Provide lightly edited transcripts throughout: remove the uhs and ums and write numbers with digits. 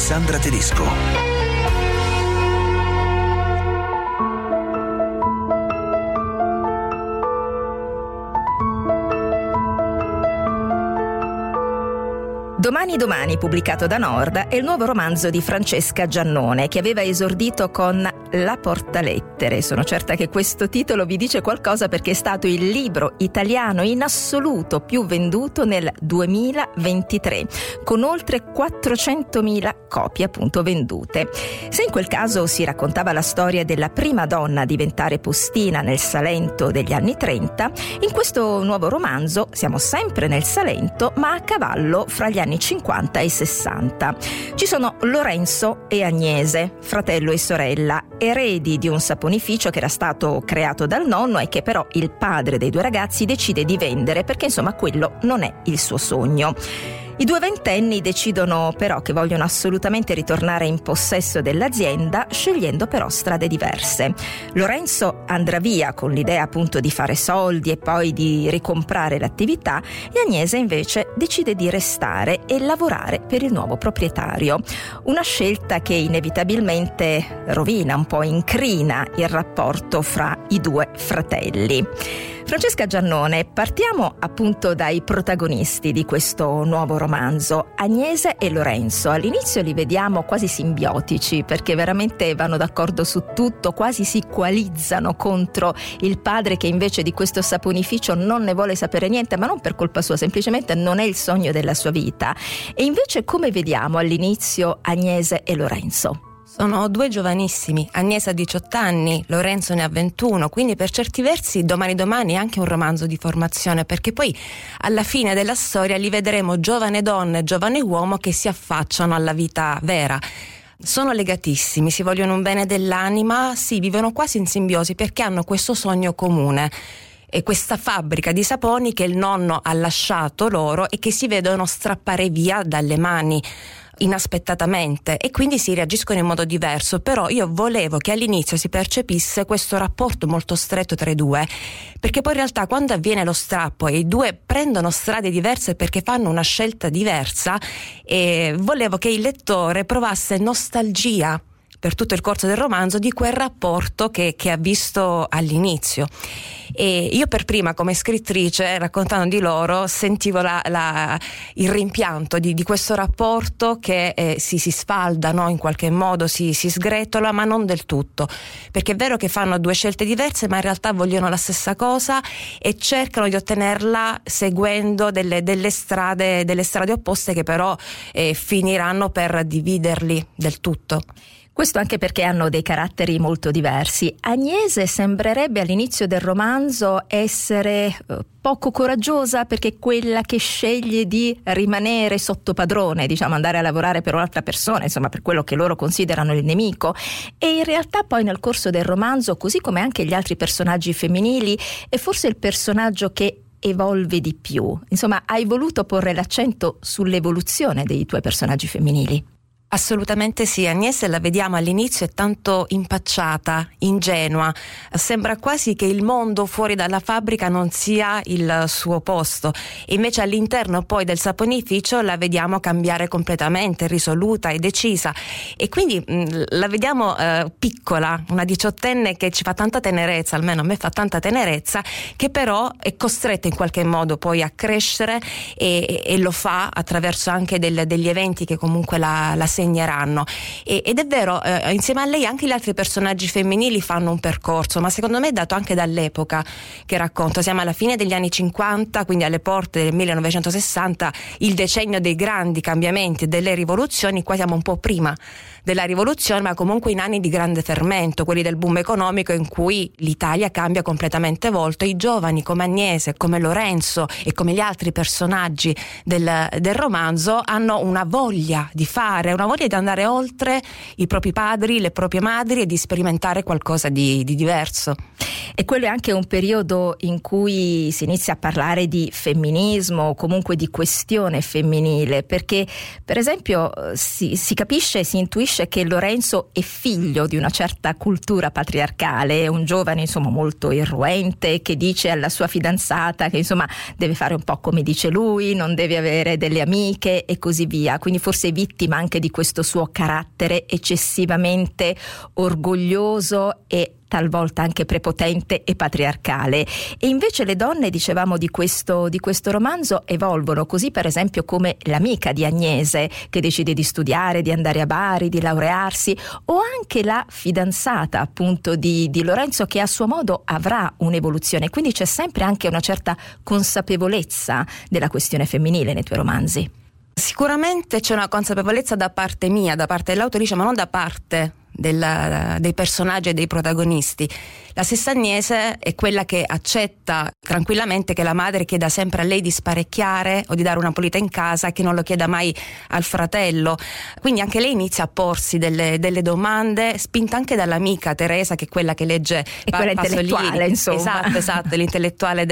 Alessandra Tedesco. Domani, pubblicato da Nord, è il nuovo romanzo di Francesca Giannone, che aveva esordito con La Portalettere. Sono certa che questo titolo vi dice qualcosa, perché è stato il libro italiano in assoluto più venduto nel 2023, con oltre 400.000 copie appunto vendute. Se in quel caso si raccontava la storia della prima donna a diventare postina nel Salento degli anni 30, in questo nuovo romanzo siamo sempre nel Salento, ma a cavallo fra gli anni 50 e 60. Ci sono Lorenzo e Agnese, fratello e sorella, eredi di un saponificio che era stato creato dal nonno e che però il padre dei due ragazzi decide di vendere, perché insomma quello non è il suo sogno. I due ventenni decidono però che vogliono assolutamente ritornare in possesso dell'azienda, scegliendo però strade diverse. Lorenzo andrà via con l'idea appunto di fare soldi e poi di ricomprare l'attività, e Agnese invece decide di restare e lavorare per il nuovo proprietario. Una scelta che inevitabilmente rovina, un po' incrina il rapporto fra i due fratelli. Francesca Giannone, partiamo appunto dai protagonisti di questo nuovo romanzo, Agnese e Lorenzo. All'inizio li vediamo quasi simbiotici, perché veramente vanno d'accordo su tutto, quasi si coalizzano contro il padre, che invece di questo saponificio non ne vuole sapere niente, ma non per colpa sua, semplicemente non è il sogno della sua vita. E invece come vediamo all'inizio Agnese e Lorenzo? Sono due giovanissimi, Agnese ha 18 anni, Lorenzo ne ha 21, quindi per certi versi domani è anche un romanzo di formazione, perché poi alla fine della storia li vedremo giovane donna e giovane uomo che si affacciano alla vita vera. Sono legatissimi, si vogliono un bene dell'anima, si vivono quasi in simbiosi perché hanno questo sogno comune. E questa fabbrica di saponi che il nonno ha lasciato loro e che si vedono strappare via dalle mani inaspettatamente, e quindi si reagiscono in modo diverso. Però io volevo che all'inizio si percepisse questo rapporto molto stretto tra i due, perché poi in realtà quando avviene lo strappo e i due prendono strade diverse perché fanno una scelta diversa, volevo che il lettore provasse nostalgia per tutto il corso del romanzo di quel rapporto che ha visto all'inizio. E io per prima, come scrittrice, raccontando di loro, sentivo il rimpianto di questo rapporto che si sfalda, no? In qualche modo si sgretola, ma non del tutto, perché è vero che fanno due scelte diverse, ma in realtà vogliono la stessa cosa e cercano di ottenerla seguendo delle strade opposte, che però finiranno per dividerli del tutto. Questo anche perché hanno dei caratteri molto diversi. Agnese sembrerebbe all'inizio del romanzo essere poco coraggiosa, perché è quella che sceglie di rimanere sotto padrone, diciamo andare a lavorare per un'altra persona, insomma per quello che loro considerano il nemico. E in realtà poi nel corso del romanzo, così come anche gli altri personaggi femminili, è forse il personaggio che evolve di più. Insomma, hai voluto porre l'accento sull'evoluzione dei tuoi personaggi femminili. Assolutamente sì, Agnese la vediamo all'inizio è tanto impacciata, ingenua, sembra quasi che il mondo fuori dalla fabbrica non sia il suo posto, e invece all'interno poi del saponificio la vediamo cambiare completamente, risoluta e decisa, e quindi la vediamo piccola, una diciottenne che ci fa tanta tenerezza, almeno a me fa tanta tenerezza, che però è costretta in qualche modo poi a crescere e lo fa attraverso anche degli eventi che comunque la segneranno, ed è vero, insieme a lei anche gli altri personaggi femminili fanno un percorso, ma secondo me è dato anche dall'epoca che racconta. Siamo alla fine degli anni 50, quindi alle porte del 1960, il decennio dei grandi cambiamenti, delle rivoluzioni. Qua siamo un po' prima della rivoluzione, ma comunque in anni di grande fermento, quelli del boom economico, in cui l'Italia cambia completamente volto. I giovani come Agnese, come Lorenzo e come gli altri personaggi del romanzo hanno una voglia di fare, una voglia di andare oltre i propri padri, le proprie madri, e di sperimentare qualcosa di diverso. E quello è anche un periodo in cui si inizia a parlare di femminismo, o comunque di questione femminile, perché per esempio si capisce, si intuisce che Lorenzo è figlio di una certa cultura patriarcale, è un giovane insomma molto irruente, che dice alla sua fidanzata che insomma deve fare un po' come dice lui, non deve avere delle amiche e così via, quindi forse è vittima anche di questo questo suo carattere eccessivamente orgoglioso e talvolta anche prepotente e patriarcale. E invece le donne, dicevamo, di questo romanzo evolvono, così per esempio come l'amica di Agnese che decide di studiare, di andare a Bari, di laurearsi, o anche la fidanzata appunto di Lorenzo, che a suo modo avrà un'evoluzione. Quindi c'è sempre anche una certa consapevolezza della questione femminile nei tuoi romanzi. Sicuramente c'è una consapevolezza da parte mia, da parte dell'autrice, ma non da parte dei personaggi e dei protagonisti. La stessa Agnese è quella che accetta tranquillamente che la madre chieda sempre a lei di sparecchiare o di dare una pulita in casa, che non lo chieda mai al fratello. Quindi anche lei inizia a porsi delle domande, spinta anche dall'amica Teresa, che è quella che legge quella intellettuale, insomma. Esatto, l'intellettuale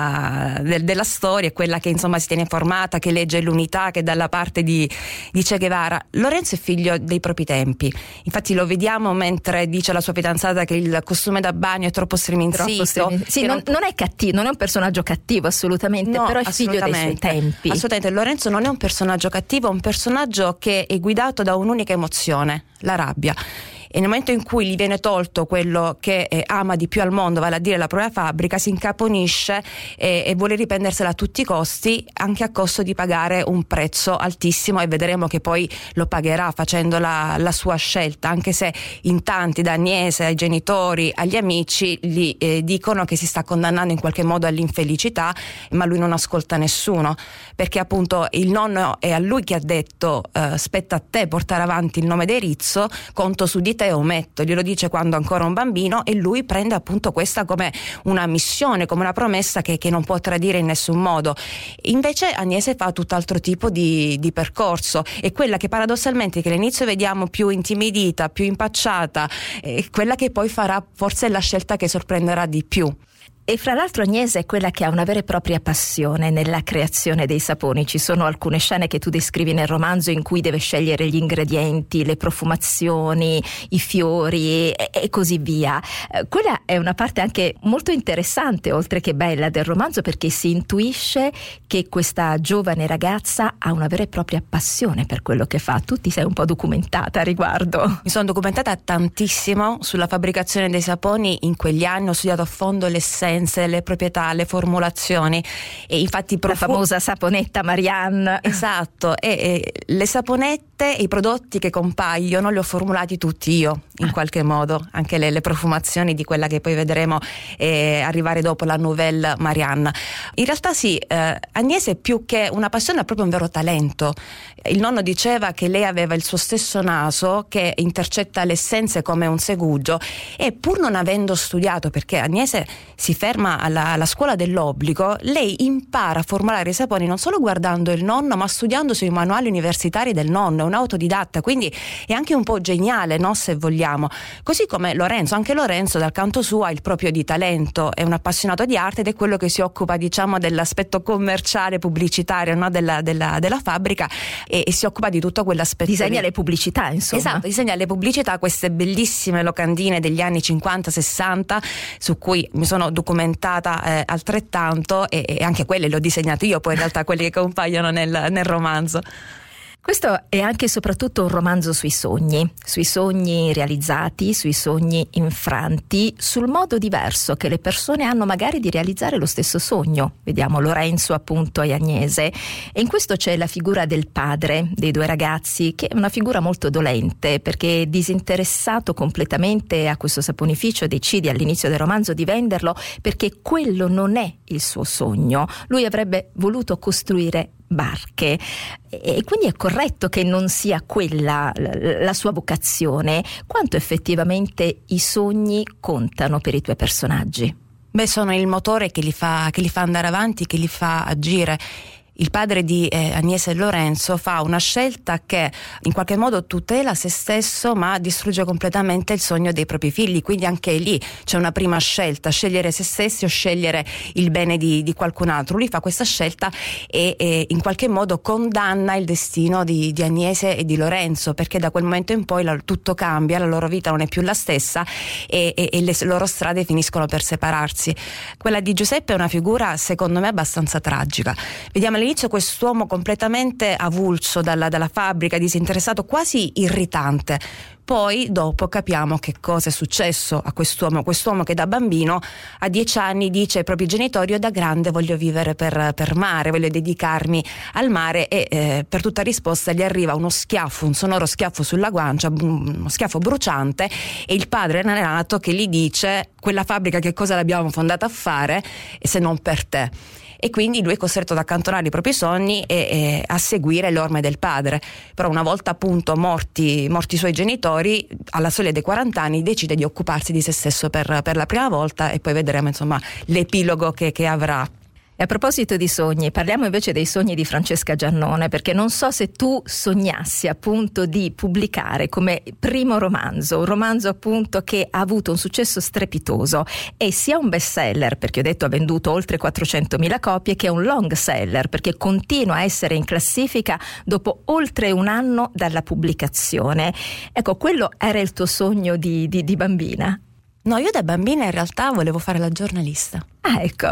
della storia, è quella che insomma si tiene informata, che legge l'Unità, che è dalla parte di Che Guevara. Lorenzo è figlio dei propri tempi, infatti lo vediamo mentre dice alla sua fidanzata che il costume da bagno è troppo striminzito. Sì, non è cattivo, non è un personaggio cattivo assolutamente, no, però è figlio dei suoi tempi. Assolutamente, Lorenzo non è un personaggio cattivo, è un personaggio che è guidato da un'unica emozione, la rabbia. E nel momento in cui gli viene tolto quello che ama di più al mondo, vale a dire la propria fabbrica, si incaponisce e vuole riprendersela a tutti i costi, anche a costo di pagare un prezzo altissimo, e vedremo che poi lo pagherà facendo la sua scelta, anche se in tanti, da Agnese ai genitori, agli amici, gli dicono che si sta condannando in qualche modo all'infelicità, ma lui non ascolta nessuno, perché appunto il nonno è a lui che ha detto spetta a te portare avanti il nome di Rizzo, conto su di te, ometto, glielo dice quando ancora un bambino, e lui prende appunto questa come una missione, come una promessa che non può tradire in nessun modo. Invece Agnese fa tutt'altro tipo di percorso, è quella che paradossalmente, che all'inizio vediamo più intimidita, più impacciata, è quella che poi farà forse la scelta che sorprenderà di più. E fra l'altro Agnese è quella che ha una vera e propria passione nella creazione dei saponi. Ci sono alcune scene che tu descrivi nel romanzo in cui deve scegliere gli ingredienti, le profumazioni, i fiori e così via. Quella è una parte anche molto interessante, oltre che bella, del romanzo, perché si intuisce che questa giovane ragazza ha una vera e propria passione per quello che fa. Tu ti sei un po' documentata a riguardo. Mi sono documentata tantissimo sulla fabbricazione dei saponi in quegli anni, ho studiato a fondo l'essenza, le proprietà, le formulazioni, e infatti la famosa saponetta Marianne. Esatto, e le saponette e i prodotti che compaiono li ho formulati tutti io in qualche modo, anche le profumazioni di quella che poi vedremo arrivare dopo, la Nouvelle Marianne. In realtà sì, Agnese più che una passione ha proprio un vero talento. Il nonno diceva che lei aveva il suo stesso naso che intercetta le essenze come un segugio, e pur non avendo studiato, perché Agnese si ferma alla scuola dell'obbligo, lei impara a formulare i saponi non solo guardando il nonno, ma studiando sui manuali universitari del nonno. È un autodidatta, quindi è anche un po' geniale, no, se vogliamo. Così come Lorenzo, anche Lorenzo dal canto suo ha il proprio di talento, è un appassionato di arte ed è quello che si occupa, diciamo, dell'aspetto commerciale, pubblicitario, no, della fabbrica, e si occupa di tutto quell'aspetto. Disegna le pubblicità, insomma. Esatto, disegna le pubblicità, queste bellissime locandine degli anni 50-60 su cui mi sono documentata altrettanto, e anche quelle le ho disegnate io, poi in realtà quelli che compaiono nel romanzo. Questo è anche e soprattutto un romanzo sui sogni realizzati, sui sogni infranti, sul modo diverso che le persone hanno magari di realizzare lo stesso sogno. Vediamo Lorenzo appunto e Agnese, e in questo c'è la figura del padre dei due ragazzi, che è una figura molto dolente, perché disinteressato completamente a questo saponificio decide all'inizio del romanzo di venderlo, perché quello non è il suo sogno. Lui avrebbe voluto costruire barche, e quindi è corretto che non sia quella la sua vocazione. Quanto effettivamente i sogni contano per i tuoi personaggi? Beh, sono il motore che li fa andare avanti, che li fa agire. Il padre di Agnese e Lorenzo fa una scelta che in qualche modo tutela se stesso, ma distrugge completamente il sogno dei propri figli. Quindi anche lì c'è una prima scelta: scegliere se stessi o scegliere il bene di qualcun altro. Lui fa questa scelta e in qualche modo condanna il destino di Agnese e di Lorenzo, perché da quel momento in poi tutto cambia, la loro vita non è più la stessa, e le loro strade finiscono per separarsi. Quella di Giuseppe è una figura secondo me abbastanza tragica. Vediamo all'inizio quest'uomo completamente avulso dalla fabbrica, disinteressato, quasi irritante. Poi dopo capiamo che cosa è successo a quest'uomo che da bambino a 10 anni dice ai propri genitori: io da grande voglio vivere per mare, voglio dedicarmi al mare, e per tutta risposta gli arriva un sonoro schiaffo sulla guancia, uno schiaffo bruciante, e il padre Renato che gli dice: quella fabbrica che cosa l'abbiamo fondata a fare se non per te? E quindi lui è costretto ad accantonare i propri sogni e a seguire le orme del padre. Però una volta appunto morti i suoi genitori, alla soglia dei 40 anni decide di occuparsi di se stesso per la prima volta, e poi vedremo insomma l'epilogo che avrà. E a proposito di sogni, parliamo invece dei sogni di Francesca Giannone, perché non so se tu sognassi appunto di pubblicare come primo romanzo, un romanzo appunto che ha avuto un successo strepitoso e sia un bestseller, perché ho detto ha venduto oltre 400.000 copie, che è un long seller, perché continua a essere in classifica dopo oltre un anno dalla pubblicazione. Ecco, quello era il tuo sogno di bambina? No, io da bambina in realtà volevo fare la giornalista. Ah, ecco.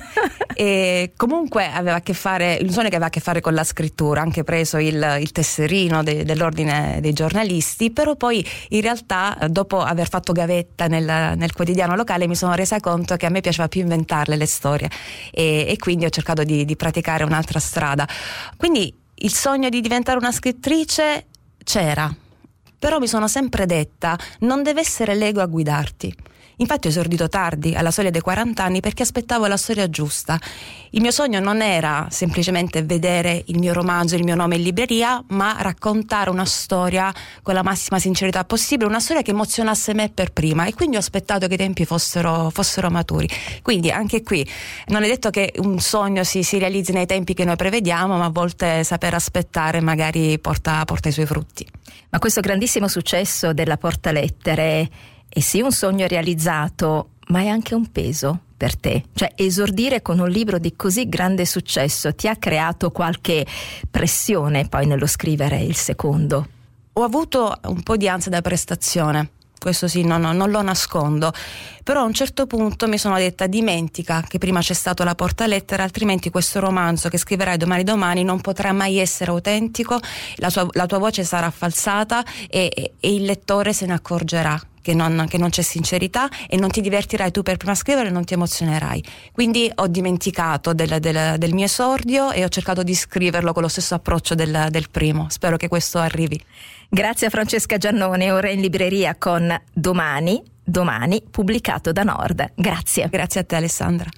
E comunque aveva a che fare, il sogno che aveva a che fare con la scrittura, anche preso il tesserino dell'ordine dei giornalisti, però poi in realtà dopo aver fatto gavetta nel quotidiano locale mi sono resa conto che a me piaceva più inventarle le storie, e quindi ho cercato di praticare un'altra strada. Quindi il sogno di diventare una scrittrice c'era, però mi sono sempre detta: non deve essere l'ego a guidarti. Infatti ho esordito tardi, alla soglia dei 40 anni, perché aspettavo la storia giusta. Il mio sogno non era semplicemente vedere il mio romanzo, il mio nome in libreria, ma raccontare una storia con la massima sincerità possibile, una storia che emozionasse me per prima, e quindi ho aspettato che i tempi fossero maturi. Quindi anche qui non è detto che un sogno si realizzi nei tempi che noi prevediamo, ma a volte saper aspettare magari porta i suoi frutti. Ma questo grandissimo successo della Portalettere è sì un sogno realizzato, ma è anche un peso per te. Cioè, esordire con un libro di così grande successo ti ha creato qualche pressione poi nello scrivere il secondo? Ho avuto un po' di ansia da prestazione, questo sì, non lo nascondo, però a un certo punto mi sono detta: dimentica che prima c'è stato la Portalettere, altrimenti questo romanzo che scriverai domani non potrà mai essere autentico, la tua voce sarà falsata, e il lettore se ne accorgerà che non c'è sincerità, e non ti divertirai tu per prima a scrivere, non ti emozionerai. Quindi ho dimenticato del mio esordio e ho cercato di scriverlo con lo stesso approccio del primo. Spero che questo arrivi. Grazie a Francesca Giannone, ora in libreria con Domani, pubblicato da Nord. Grazie. Grazie a te, Alessandra.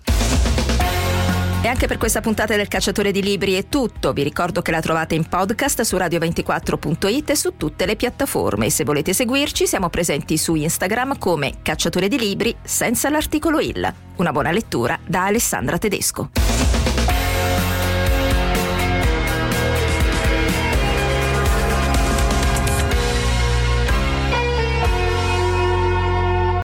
E anche per questa puntata del Cacciatore di Libri è tutto. Vi ricordo che la trovate in podcast su radio24.it e su tutte le piattaforme. Se volete seguirci, siamo presenti su Instagram come Cacciatore di Libri senza l'articolo il. Una buona lettura da Alessandra Tedesco.